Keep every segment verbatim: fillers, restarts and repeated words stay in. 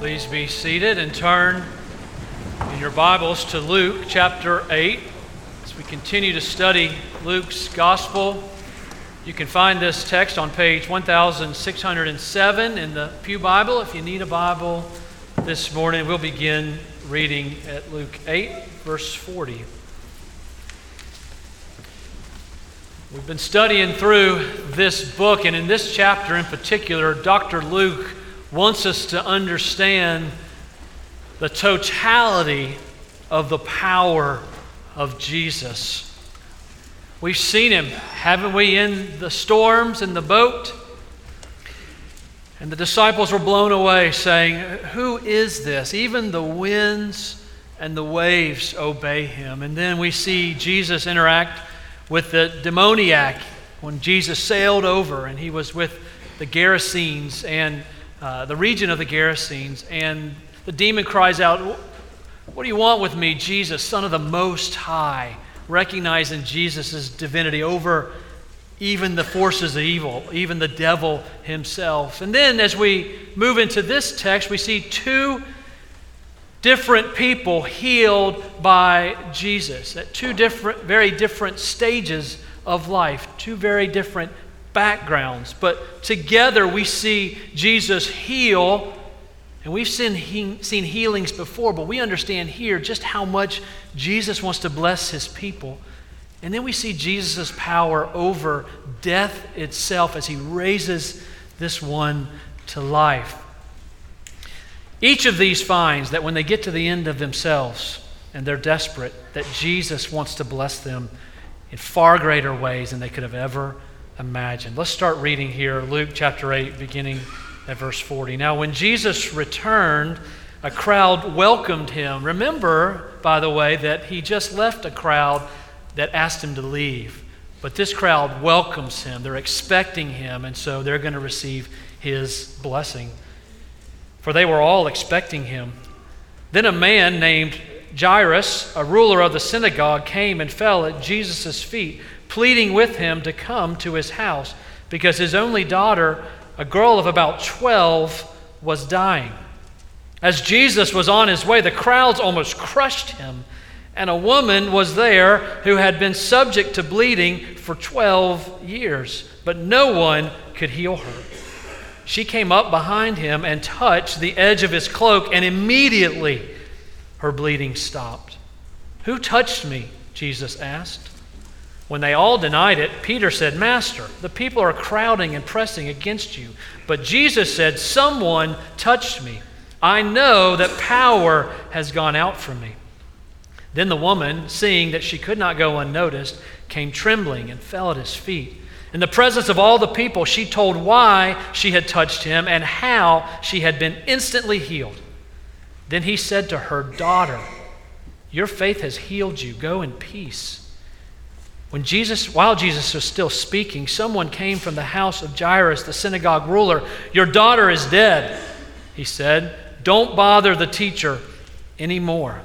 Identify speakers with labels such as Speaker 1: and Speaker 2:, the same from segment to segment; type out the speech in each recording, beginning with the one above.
Speaker 1: Please be seated and turn in your Bibles to Luke chapter eight as we continue to study Luke's Gospel. You can find this text on page one thousand six hundred seven in the Pew Bible. If you need a Bible this morning, we'll begin reading at Luke eight, verse forty. We've been studying through this book, and in this chapter in particular, Doctor Luke wants us to understand the totality of the power of Jesus. We've seen him, haven't we, in the storms in the boat? And the disciples were blown away, saying, "Who is this? Even the winds and the waves obey him." And then we see Jesus interact with the demoniac when Jesus sailed over and he was with the Gerasenes and uh, the region of the Gerasenes, and the demon cries out, "What do you want with me, Jesus, Son of the Most High?" Recognizing Jesus' divinity over even the forces of evil, even the devil himself. And then as we move into this text, we see two different people healed by Jesus at two different, very different stages of life, two very different backgrounds. But together we see Jesus heal, and we've seen, he, seen healings before, but we understand here just how much Jesus wants to bless his people. And then we see Jesus' power over death itself as he raises this one to life. Each of these finds that when they get to the end of themselves and they're desperate, that Jesus wants to bless them in far greater ways than they could have ever imagined. Let's start reading here, Luke chapter eight, beginning at verse forty. Now, when Jesus returned, a crowd welcomed him. Remember, by the way, that he just left a crowd that asked him to leave. But this crowd welcomes him. They're expecting him, and so they're going to receive his blessing. For they were all expecting him. Then a man named Jairus, a ruler of the synagogue, came and fell at Jesus' feet, pleading with him to come to his house, because his only daughter, a girl of about twelve, was dying. As Jesus was on his way, the crowds almost crushed him, and a woman was there who had been subject to bleeding for twelve years, but no one could heal her. She came up behind him and touched the edge of his cloak, and immediately her bleeding stopped. "Who touched me?" Jesus asked. When they all denied it, Peter said, "Master, the people are crowding and pressing against you." But Jesus said, "Someone touched me. I know that power has gone out from me." Then the woman, seeing that she could not go unnoticed, came trembling and fell at his feet. In the presence of all the people, she told why she had touched him and how she had been instantly healed. Then he said to her, "Daughter, your faith has healed you. Go in peace." When Jesus, while Jesus was still speaking, someone came from the house of Jairus, the synagogue ruler. "Your daughter is dead," he said. "Don't bother the teacher anymore."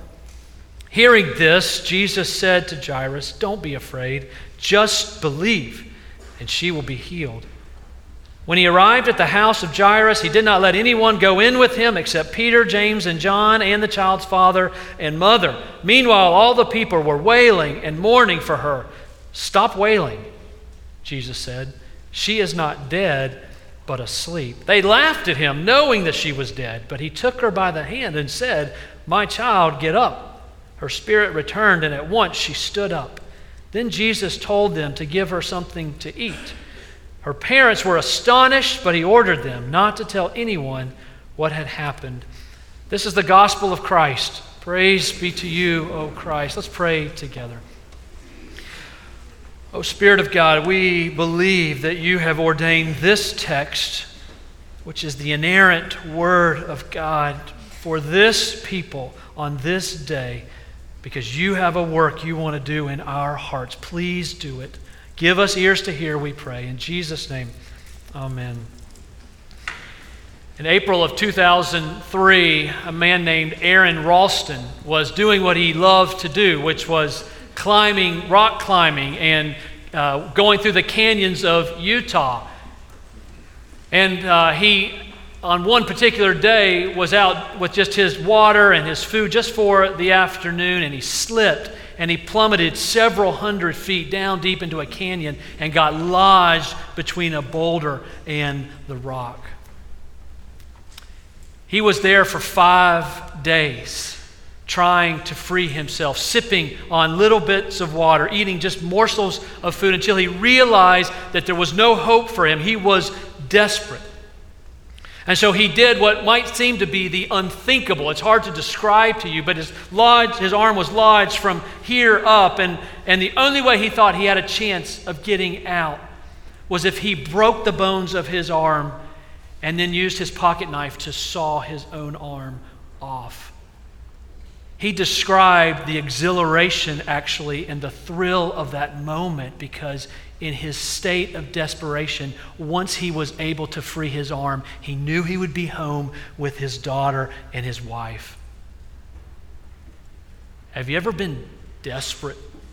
Speaker 1: Hearing this, Jesus said to Jairus, "Don't be afraid, just believe, and she will be healed." When he arrived at the house of Jairus, he did not let anyone go in with him except Peter, James, and John, and the child's father and mother. Meanwhile, all the people were wailing and mourning for her. "Stop wailing," Jesus said. "She is not dead, but asleep." They laughed at him, knowing that she was dead, but he took her by the hand and said, "My child, get up." Her spirit returned, and at once she stood up. Then Jesus told them to give her something to eat. Her parents were astonished, but he ordered them not to tell anyone what had happened. This is the gospel of Christ. Praise be to you, O Christ. Let's pray together. O Spirit of God, we believe that you have ordained this text, which is the inerrant word of God, for this people on this day, because you have a work you want to do in our hearts. Please do it. Give us ears to hear, we pray. In Jesus' name, amen. In April of two thousand three, a man named Aaron Ralston was doing what he loved to do, which was climbing, rock climbing, and uh, going through the canyons of Utah. And uh, he on one particular day was out with just his water and his food just for the afternoon, and he slipped and he plummeted several hundred feet down deep into a canyon and got lodged between a boulder and the rock. He was there for five days trying to free himself, sipping on little bits of water, eating just morsels of food until he realized that there was no hope for him. He was desperate. And so he did what might seem to be the unthinkable. It's hard to describe to you, but his lodge, his arm was lodged from here up, and, and the only way he thought he had a chance of getting out was if he broke the bones of his arm and then used his pocket knife to saw his own arm off. He described the exhilaration, actually, and the thrill of that moment, because in his state of desperation, once he was able to free his arm, he knew he would be home with his daughter and his wife. Have you ever been desperate?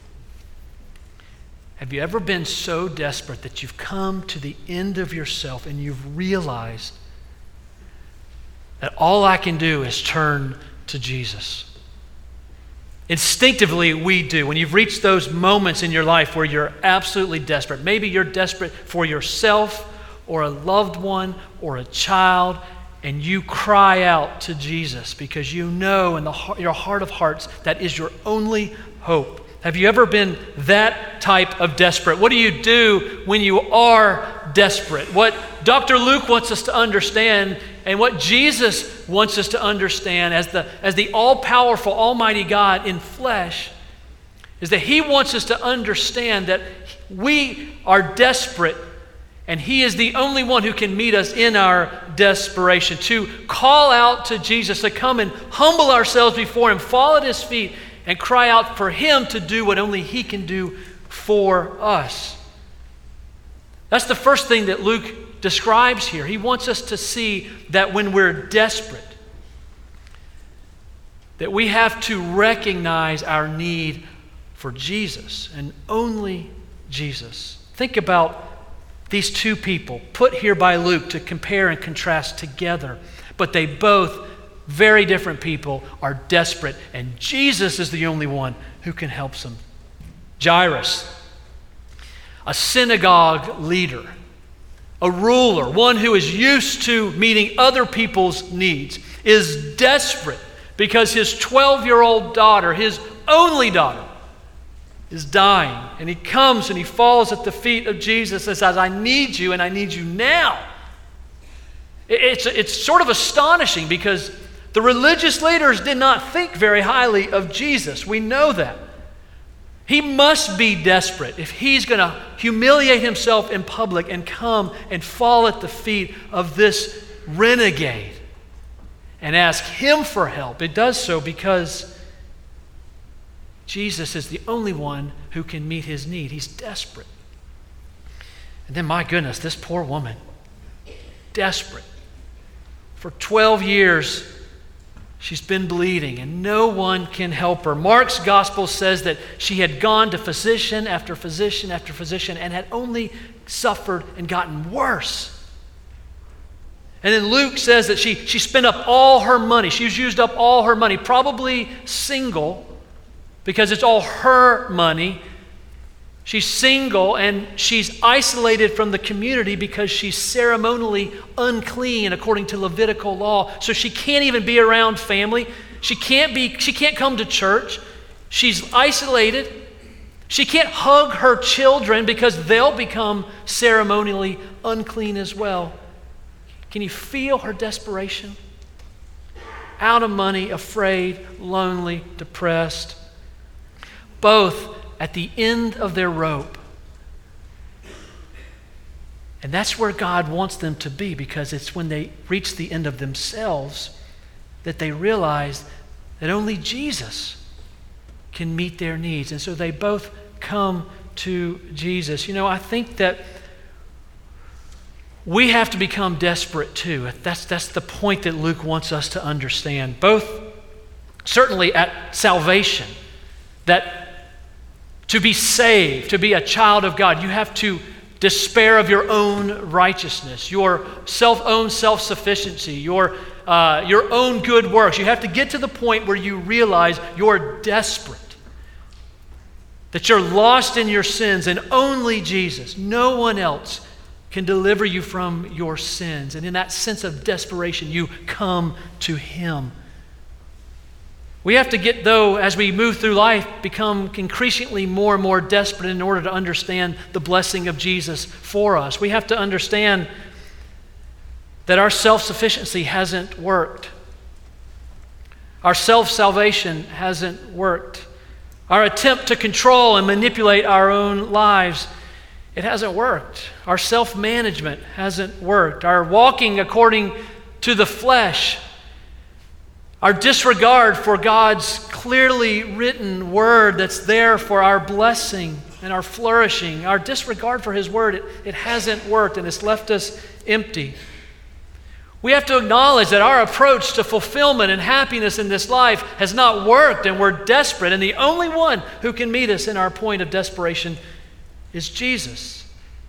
Speaker 1: Have you ever been so desperate that you've come to the end of yourself and you've realized that all I can do is turn to Jesus? Instinctively, we do. When you've reached those moments in your life where you're absolutely desperate, maybe you're desperate for yourself or a loved one or a child, and you cry out to Jesus because you know in the, your heart of hearts that is your only hope. Have you ever been that type of desperate? What do you do when you are desperate? What Doctor Luke wants us to understand, and what Jesus wants us to understand as the, as the all-powerful, almighty God in flesh, is that he wants us to understand that we are desperate, and he is the only one who can meet us in our desperation. To call out to Jesus, to come and humble ourselves before him, fall at his feet, and cry out for him to do what only he can do for us. That's the first thing that Luke describes here. He wants us to see that when we're desperate, that we have to recognize our need for Jesus and only Jesus. Think about these two people put here by Luke to compare and contrast together, but they both, very different people, are desperate, and Jesus is the only one who can help them. Jairus, a synagogue leader, a ruler, one who is used to meeting other people's needs, is desperate because his twelve-year-old daughter, his only daughter, is dying. And he comes and he falls at the feet of Jesus and says, I need you, and I need you now. It's, it's sort of astonishing because the religious leaders did not think very highly of Jesus. We know that. He must be desperate if he's going to humiliate himself in public and come and fall at the feet of this renegade and ask him for help. It does so because Jesus is the only one who can meet his need. He's desperate. And then, my goodness, this poor woman, desperate. For twelve years, she's been bleeding and no one can help her. Mark's gospel says that she had gone to physician after physician after physician and had only suffered and gotten worse. And then Luke says that she, she spent up all her money. She's used up all her money, probably single, because it's all her money. She's single and she's isolated from the community because she's ceremonially unclean according to Levitical law. So she can't even be around family. She can't be, she can't come to church. She's isolated. She can't hug her children because they'll become ceremonially unclean as well. Can you feel her desperation? Out of money, afraid, lonely, depressed. Both at the end of their rope. And that's where God wants them to be, because it's when they reach the end of themselves that they realize that only Jesus can meet their needs. And so they both come to Jesus. You know, I think that we have to become desperate too. That's, that's the point that Luke wants us to understand. Both certainly at salvation, that to be saved, to be a child of God, you have to despair of your own righteousness, your self-own self-sufficiency, your, uh, your own good works. You have to get to the point where you realize you're desperate, that you're lost in your sins, and only Jesus, no one else, can deliver you from your sins. And in that sense of desperation, you come to Him. We have to get, though, as we move through life, become increasingly more and more desperate in order to understand the blessing of Jesus for us. We have to understand that our self-sufficiency hasn't worked. Our self-salvation hasn't worked. Our attempt to control and manipulate our own lives, it hasn't worked. Our self-management hasn't worked. Our walking according to the flesh, our disregard for God's clearly written word that's there for our blessing and our flourishing, our disregard for His word, it, it hasn't worked, and it's left us empty. We have to acknowledge that our approach to fulfillment and happiness in this life has not worked, and we're desperate, and the only one who can meet us in our point of desperation is Jesus.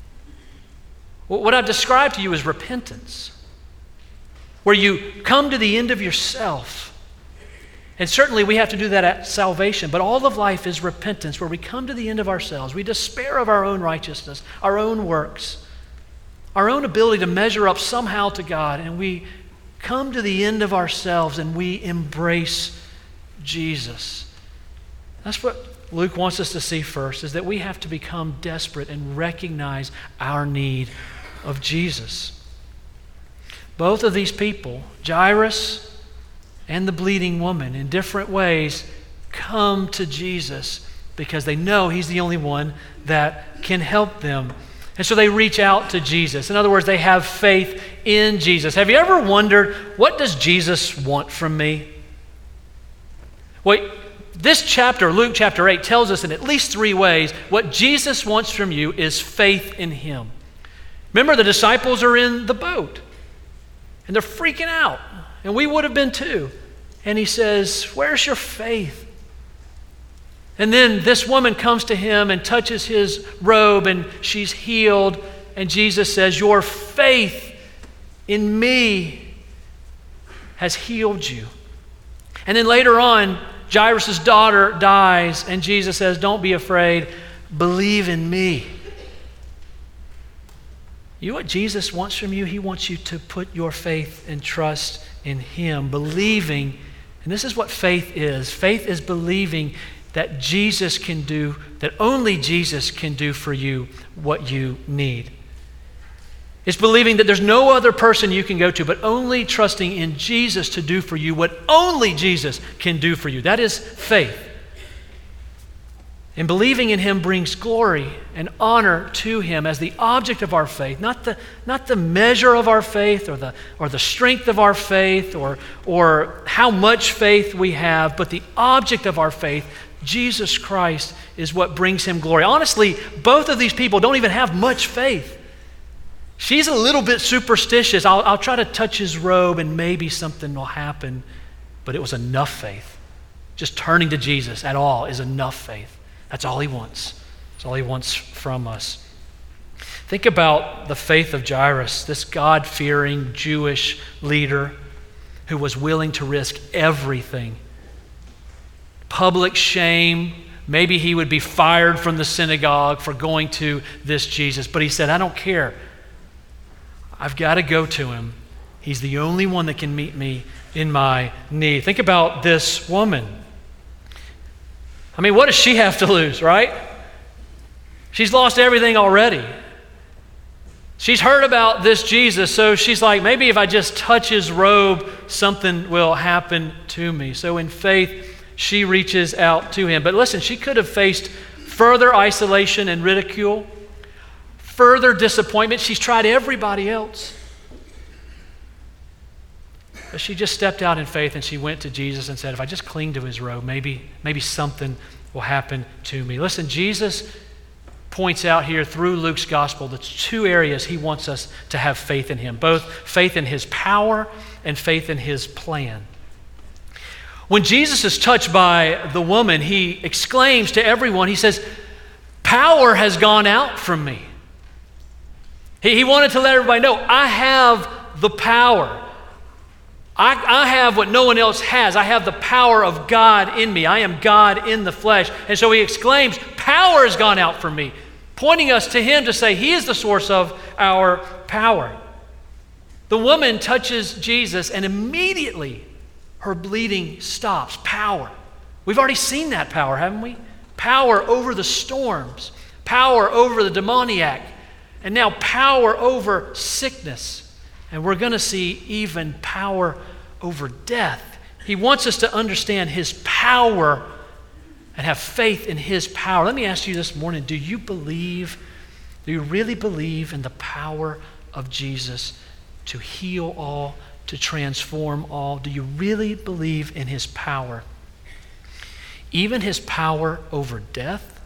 Speaker 1: What I've described to you is repentance, where you come to the end of yourself. And certainly we have to do that at salvation, but all of life is repentance, where we come to the end of ourselves. We despair of our own righteousness, our own works, our own ability to measure up somehow to God, and we come to the end of ourselves and we embrace Jesus. That's what Luke wants us to see first, is that we have to become desperate and recognize our need of Jesus. Both of these people, Jairus and the bleeding woman, in different ways come to Jesus because they know He's the only one that can help them. And so they reach out to Jesus. In other words, they have faith in Jesus. Have you ever wondered, what does Jesus want from me? Well, this chapter, Luke chapter eight, tells us in at least three ways what Jesus wants from you is faith in Him. Remember, the disciples are in the boat, and they're freaking out, and we would have been too. And He says, where's your faith? And then this woman comes to Him and touches His robe, and she's healed. And Jesus says, your faith in me has healed you. And then later on, Jairus' daughter dies, and Jesus says, don't be afraid, believe in me. You know what Jesus wants from you? He wants you to put your faith and trust in Him, believing, and this is what faith is. Faith is believing that Jesus can do, that only Jesus can do for you what you need. It's believing that there's no other person you can go to, but only trusting in Jesus to do for you what only Jesus can do for you. That is faith. And believing in Him brings glory and honor to Him as the object of our faith, not the, not the measure of our faith or the, or the strength of our faith or, or how much faith we have, but the object of our faith, Jesus Christ, is what brings Him glory. Honestly, both of these people don't even have much faith. She's a little bit superstitious. I'll, I'll try to touch His robe and maybe something will happen, but it was enough faith. Just turning to Jesus at all is enough faith. That's all He wants. That's all He wants from us. Think about the faith of Jairus, this God-fearing Jewish leader who was willing to risk everything. Public shame. Maybe he would be fired from the synagogue for going to this Jesus. But he said, I don't care. I've got to go to Him. He's the only one that can meet me in my need. Think about this woman. I mean, what does she have to lose, right? She's lost everything already. She's heard about this Jesus, so she's like, maybe if I just touch His robe, something will happen to me. So in faith, she reaches out to Him. But listen, she could have faced further isolation and ridicule, further disappointment. She's tried everybody else. But she just stepped out in faith and she went to Jesus and said, if I just cling to His robe, maybe, maybe something will happen to me. Listen, Jesus points out here through Luke's gospel the two areas He wants us to have faith in Him, both faith in His power and faith in His plan. When Jesus is touched by the woman, He exclaims to everyone, He says, power has gone out from me. He, he wanted to let everybody know, I have the power. I, I have what no one else has. I have the power of God in me. I am God in the flesh. And so he exclaims, power has gone out from me, pointing us to him to say he is the source of our power. The woman touches Jesus and immediately her bleeding stops. Power. We've already seen that power, haven't we? Power over the storms, power over the demoniac, and now power over sickness. And we're going to see even power over death. He wants us to understand his power and have faith in his power. Let me ask you this morning, do you believe, do you really believe in the power of Jesus to heal all, to transform all? Do you really believe in his power? Even his power over death?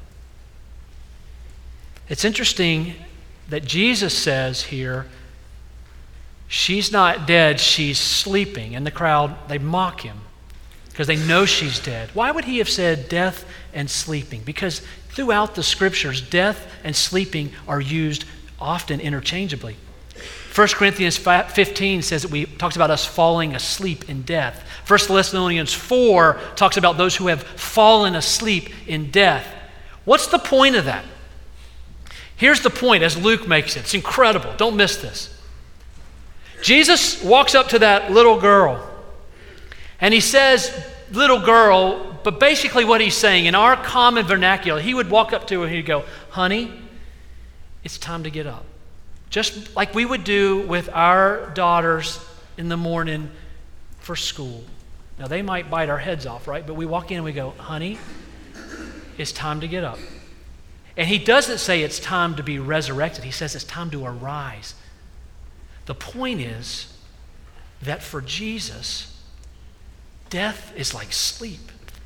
Speaker 1: It's interesting that Jesus says here, she's not dead, she's sleeping. And the crowd, they mock him because they know she's dead. Why would he have said death and sleeping? Because throughout the scriptures, death and sleeping are used often interchangeably. First Corinthians fifteen says that we talks about us falling asleep in death. First Thessalonians four talks about those who have fallen asleep in death. What's the point of that? Here's the point as Luke makes it. It's incredible. Don't miss this. Jesus walks up to that little girl and he says, little girl, but basically what he's saying in our common vernacular, he would walk up to her and he'd go, honey, it's time to get up. Just like we would do with our daughters in the morning for school. Now they might bite our heads off, right? But we walk in and we go, honey, it's time to get up. And he doesn't say it's time to be resurrected. He says it's time to arise. The point is that for Jesus, death is like sleep.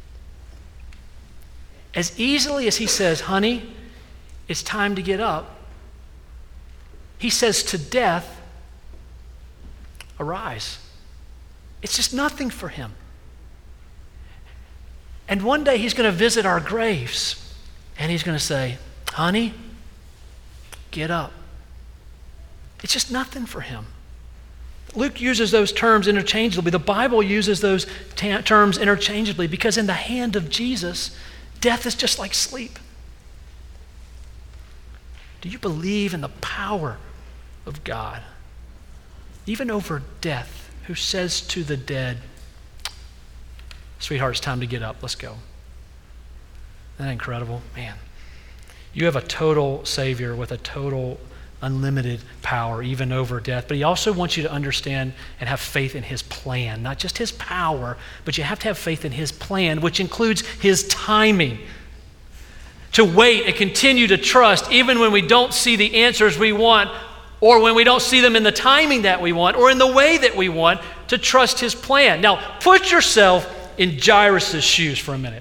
Speaker 1: As easily as he says, honey, it's time to get up, he says to death, arise. It's just nothing for him. And one day he's going to visit our graves and he's going to say, honey, get up. It's just nothing for him. Luke uses those terms interchangeably. The Bible uses those ta- terms interchangeably because in the hand of Jesus, death is just like sleep. Do you believe in the power of God? Even over death, who says to the dead, sweetheart, it's time to get up. Let's go. Isn't that incredible? Man, you have a total Savior with a total unlimited power, even over death. But he also wants you to understand and have faith in his plan, not just his power, but you have to have faith in his plan, which includes his timing. To wait and continue to trust, even when we don't see the answers we want, or when we don't see them in the timing that we want, or in the way that we want, to trust his plan. Now, put yourself in Jairus' shoes for a minute.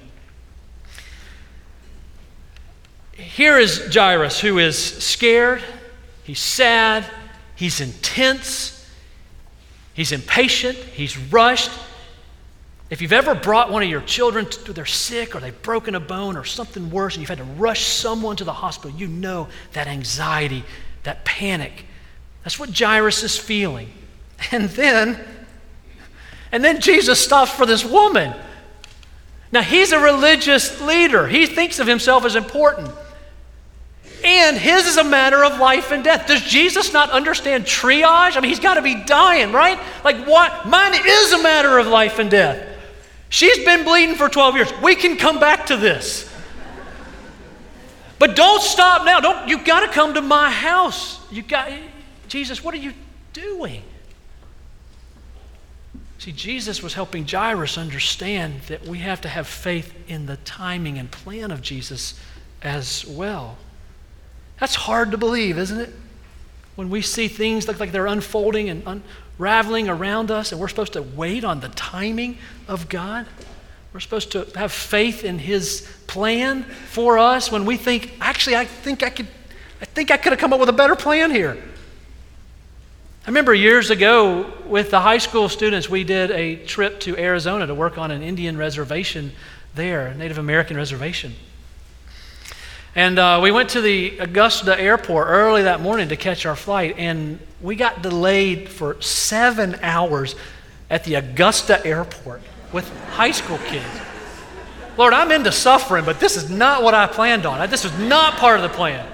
Speaker 1: Here is Jairus, who is scared, he's sad, he's intense, he's impatient, he's rushed. If you've ever brought one of your children to, they're sick or they've broken a bone or something worse and you've had to rush someone to the hospital, you know that anxiety, that panic. That's what Jairus is feeling. And then, and then Jesus stops for this woman. Now he's a religious leader. He thinks of himself as important. And his is a matter of life and death. Does Jesus not understand triage? I mean, he's got to be dying, right? Like what? Mine is a matter of life and death. She's been bleeding for twelve years. We can come back to this. But don't stop now. Don't, you got to come to my house. You got, Jesus, what are you doing? See, Jesus was helping Jairus understand that we have to have faith in the timing and plan of Jesus as well. That's hard to believe, isn't it? When we see things look like they're unfolding and unraveling around us and we're supposed to wait on the timing of God. We're supposed to have faith in his plan for us when we think, actually, I think I could, I think I could have come up with a better plan here. I remember years ago with the high school students, we did a trip to Arizona to work on an Indian reservation there, a Native American reservation. And uh, we went to the Augusta airport early that morning to catch our flight, and we got delayed for seven hours at the Augusta airport with high school kids. Lord, I'm into suffering, but this is not what I planned on. This was not part of the plan.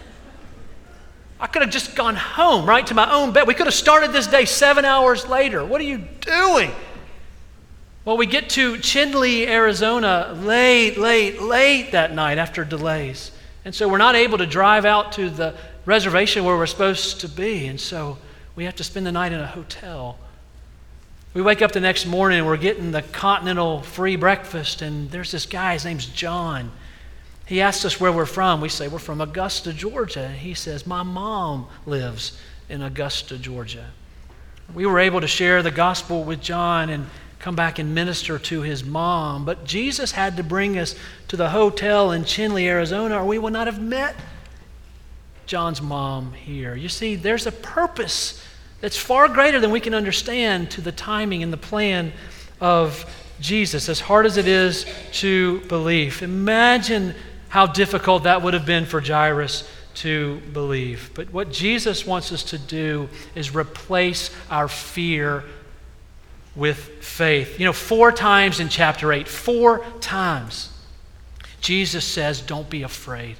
Speaker 1: I could have just gone home, right, to my own bed. We could have started this day seven hours later. What are you doing? Well, we get to Chinle, Arizona late, late, late that night after delays. And so we're not able to drive out to the reservation where we're supposed to be. And so we have to spend the night in a hotel. We wake up the next morning and we're getting the continental free breakfast. And there's this guy, his name's John. He asked us where we're from. We say, we're from Augusta, Georgia. And he says, my mom lives in Augusta, Georgia. We were able to share the gospel with John and come back and minister to his mom. But Jesus had to bring us to the hotel in Chinle, Arizona, or we would not have met John's mom here. You see, there's a purpose that's far greater than we can understand to the timing and the plan of Jesus, as hard as it is to believe. Imagine how difficult that would have been for Jairus to believe. But what Jesus wants us to do is replace our fear with faith. You know, four times in chapter eight, four times, Jesus says, don't be afraid.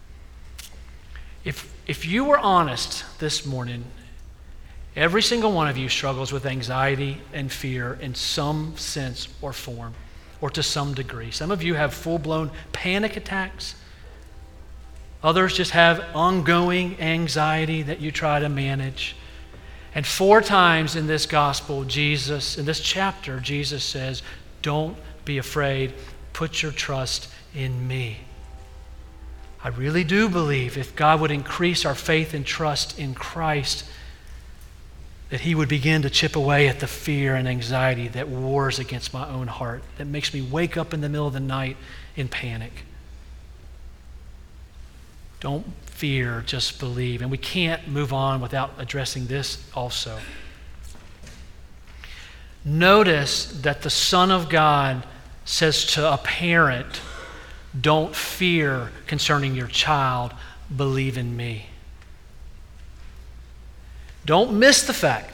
Speaker 1: If, if you were honest this morning, every single one of you struggles with anxiety and fear in some sense or form, or to some degree. Some of you have full-blown panic attacks. Others just have ongoing anxiety that you try to manage. And four times in this gospel, Jesus, in this chapter, Jesus says, don't be afraid. Put your trust in me. I really do believe if God would increase our faith and trust in Christ, that he would begin to chip away at the fear and anxiety that wars against my own heart, that makes me wake up in the middle of the night in panic. Don't fear, just believe. And we can't move on without addressing this also. Notice that the Son of God says to a parent, don't fear concerning your child, believe in me. Don't miss the fact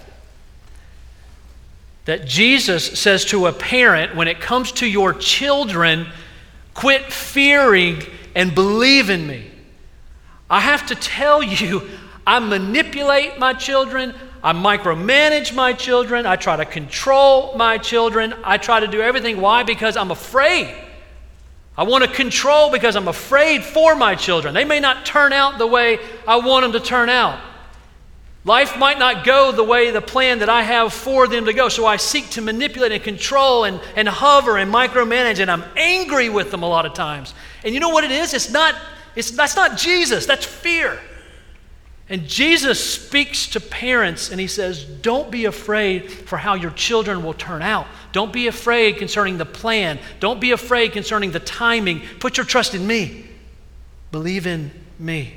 Speaker 1: that Jesus says to a parent, when it comes to your children, quit fearing and believe in me. I have to tell you, I manipulate my children, I micromanage my children, I try to control my children, I try to do everything. Why? Because I'm afraid. I want to control because I'm afraid for my children. They may not turn out the way I want them to turn out. Life might not go the way the plan that I have for them to go, so I seek to manipulate and control and, and hover and micromanage, and I'm angry with them a lot of times. And you know what it is? It's not, it's, that's not Jesus, that's fear. And Jesus speaks to parents and he says, don't be afraid for how your children will turn out. Don't be afraid concerning the plan. Don't be afraid concerning the timing. Put your trust in me. Believe in me.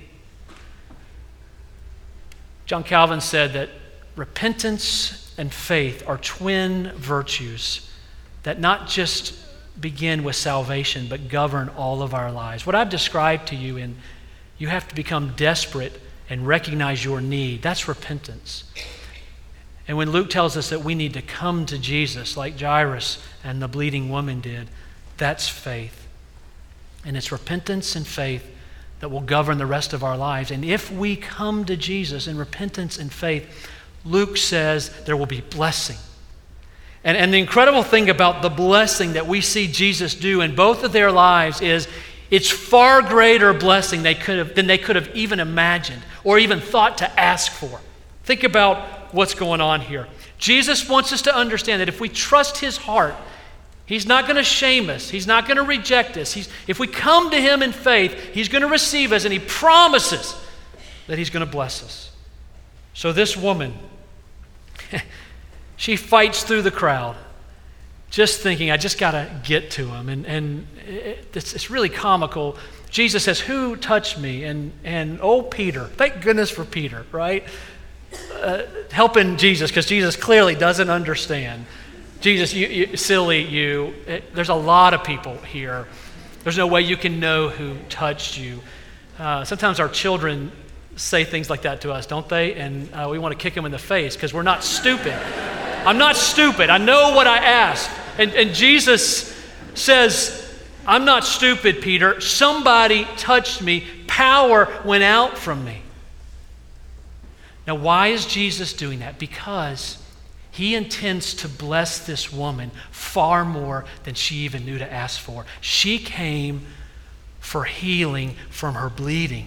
Speaker 1: John Calvin said that repentance and faith are twin virtues that not just begin with salvation, but govern all of our lives. What I've described to you in, you have to become desperate and recognize your need. That's repentance. And when Luke tells us that we need to come to Jesus like Jairus and the bleeding woman did, that's faith. And it's repentance and faith that will govern the rest of our lives. And if we come to Jesus in repentance and faith, Luke says there will be blessing. And, and the incredible thing about the blessing that we see Jesus do in both of their lives is it's far greater blessing they could have, than they could have even imagined or even thought to ask for. Think about what's going on here. Jesus wants us to understand that if we trust his heart, he's not going to shame us. He's not going to reject us. He's, if we come to him in faith, he's going to receive us, and he promises that he's going to bless us. So this woman, she fights through the crowd, just thinking, I just got to get to him. And, and it, it's, it's really comical. Jesus says, who touched me? And, and oh, Peter. Thank goodness for Peter, right? Uh, helping Jesus, because Jesus clearly doesn't understand. Jesus, you, you, silly you, it, there's a lot of people here. There's no way you can know who touched you. Uh, sometimes our children say things like that to us, don't they? And uh, we want to kick them in the face because we're not stupid. I'm not stupid. I know what I asked. And, and Jesus says, I'm not stupid, Peter. Somebody touched me. Power went out from me. Now, why is Jesus doing that? Because he intends to bless this woman far more than she even knew to ask for. She came for healing from her bleeding.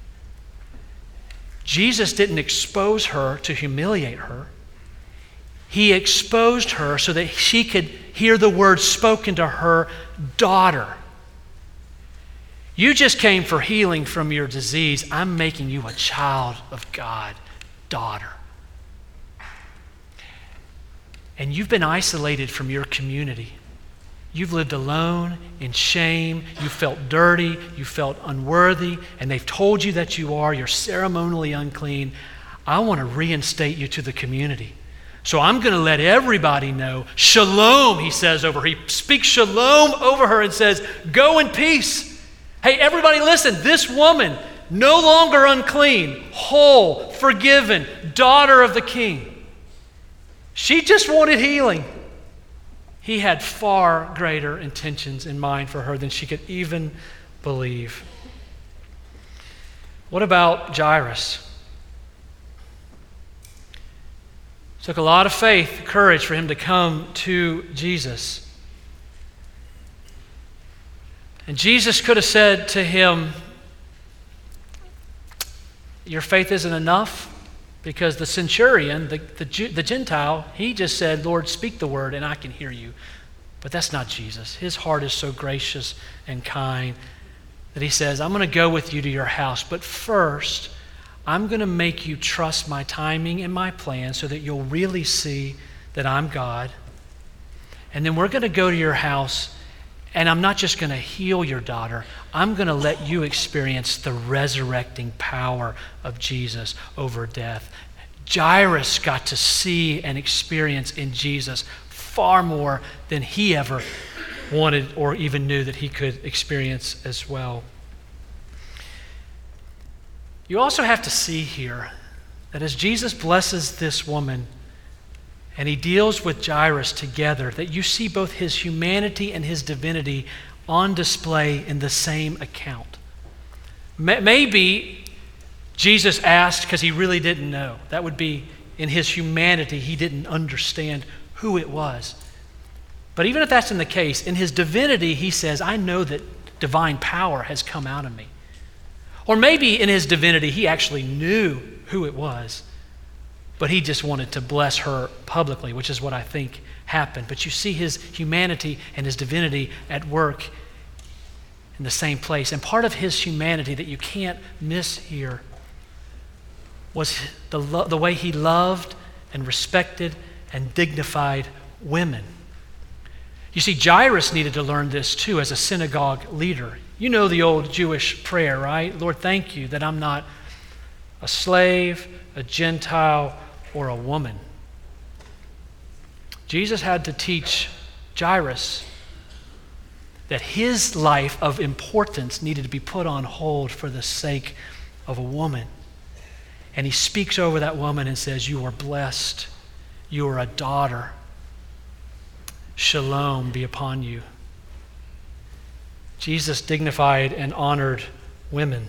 Speaker 1: Jesus didn't expose her to humiliate her. He exposed her so that she could hear the words spoken to her, daughter. You just came for healing from your disease. I'm making you a child of God, daughter. And you've been isolated from your community. You've lived alone in shame. You felt dirty. You felt unworthy. And they've told you that you are. You're ceremonially unclean. I want to reinstate you to the community. So I'm going to let everybody know. Shalom, he says over her. He speaks shalom over her and says, go in peace. Hey, everybody listen. This woman, no longer unclean, whole, forgiven, daughter of the King. She just wanted healing. He had far greater intentions in mind for her than she could even believe. What about Jairus? It took a lot of faith, courage for him to come to Jesus. And Jesus could have said to him, your faith isn't enough. Because the centurion, the, the, the Gentile, he just said, Lord, speak the word and I can hear you. But that's not Jesus. His heart is so gracious and kind that he says, I'm going to go with you to your house. But first, I'm going to make you trust my timing and my plan so that you'll really see that I'm God. And then we're going to go to your house, and I'm not just going to heal your daughter. I'm going to let you experience the resurrecting power of Jesus over death. Jairus got to see and experience in Jesus far more than he ever wanted or even knew that he could experience as well. You also have to see here that as Jesus blesses this woman and he deals with Jairus together, that you see both his humanity and his divinity on display in the same account. Maybe Jesus asked because he really didn't know. That would be in his humanity, he didn't understand who it was. But even if that's in the case, in his divinity, he says, I know that divine power has come out of me. Or maybe in his divinity, he actually knew who it was, but he just wanted to bless her publicly, which is what I think happened. But you see his humanity and his divinity at work in the same place. And part of his humanity that you can't miss here was the, lo- the way he loved and respected and dignified women. You see, Jairus needed to learn this too as a synagogue leader. You know the old Jewish prayer, right? Lord, thank you that I'm not a slave, a Gentile, or a woman. Jesus had to teach Jairus that his life of importance needed to be put on hold for the sake of a woman. And he speaks over that woman and says, you are blessed. You are a daughter. Shalom be upon you. Jesus dignified and honored women.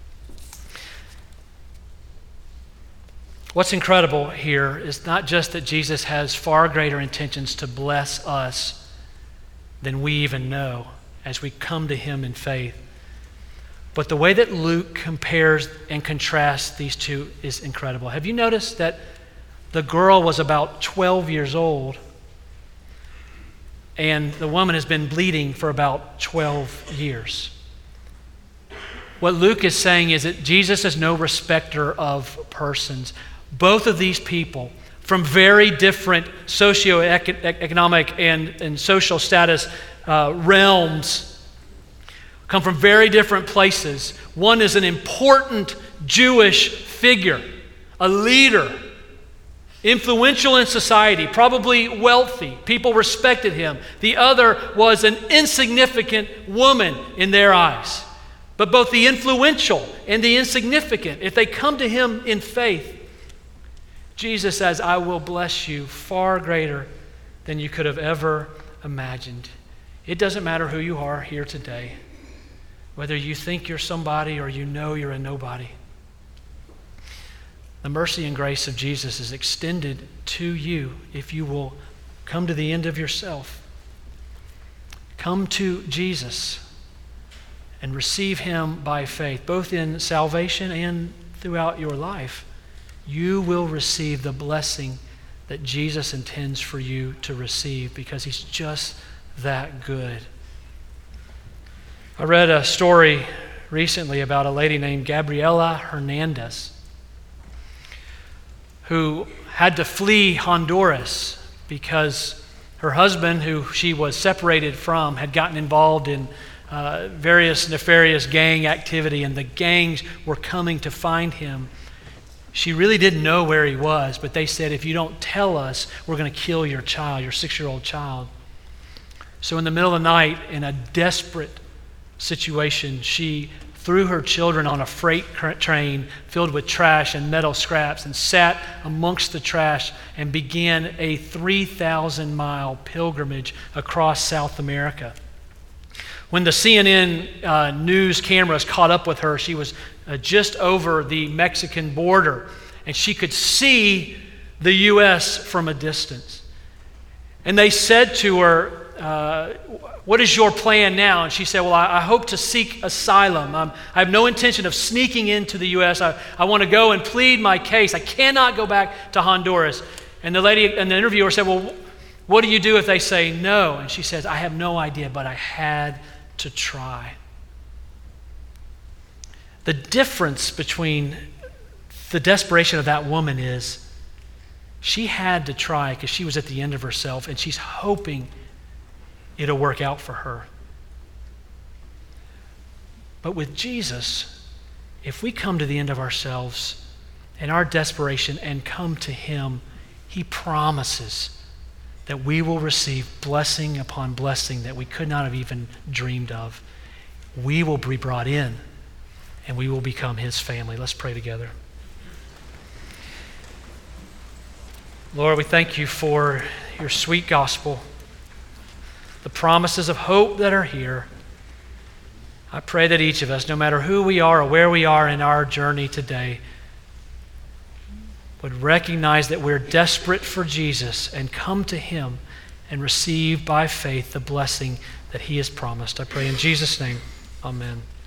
Speaker 1: What's incredible here is not just that Jesus has far greater intentions to bless us than we even know as we come to him in faith, but the way that Luke compares and contrasts these two is incredible. Have you noticed that the girl was about twelve years old and the woman has been bleeding for about twelve years? What Luke is saying is that Jesus is no respecter of persons. Both of these people, from very different socioeconomic and, and social status uh, realms, come from very different places. One is an important Jewish figure, a leader, influential in society, probably wealthy. People respected him. The other was an insignificant woman in their eyes. but both the influential and the insignificant, if they come to him in faith, Jesus says, I will bless you far greater than you could have ever imagined. It doesn't matter who you are here today, whether you think you're somebody or you know you're a nobody. The mercy and grace of Jesus is extended to you if you will come to the end of yourself. Come to Jesus and receive him by faith, both in salvation and throughout your life. You will receive the blessing that Jesus intends for you to receive because he's just that good. I read a story recently about a lady named Gabriela Hernandez who had to flee Honduras because her husband, who she was separated from, had gotten involved in uh, various nefarious gang activity, and the gangs were coming to find him. She really didn't know where he was, but they said, if you don't tell us, we're going to kill your child, your six-year-old child. So in the middle of the night, in a desperate situation, she threw her children on a freight train filled with trash and metal scraps and sat amongst the trash and began a three thousand mile pilgrimage across South America. When the C N N uh, news cameras caught up with her, she was uh, just over the Mexican border, and she could see the U S from a distance. And they said to her, uh, what is your plan now? And she said, well, I, I hope to seek asylum. Um, I have no intention of sneaking into the U S. I, I want to go and plead my case. I cannot go back to Honduras. And the lady and the interviewer said, well, what do you do if they say no? And she says, I have no idea, but I had to try. The difference between the desperation of that woman is she had to try because she was at the end of herself, and she's hoping it'll work out for her. But with Jesus, if we come to the end of ourselves and our desperation and come to him, he promises that we will receive blessing upon blessing that we could not have even dreamed of. We will be brought in and we will become his family. Let's pray together. Lord, we thank you for your sweet gospel, the promises of hope that are here. I pray that each of us, no matter who we are or where we are in our journey today, would recognize that we're desperate for Jesus and come to him and receive by faith the blessing that he has promised. I pray in Jesus' name, amen.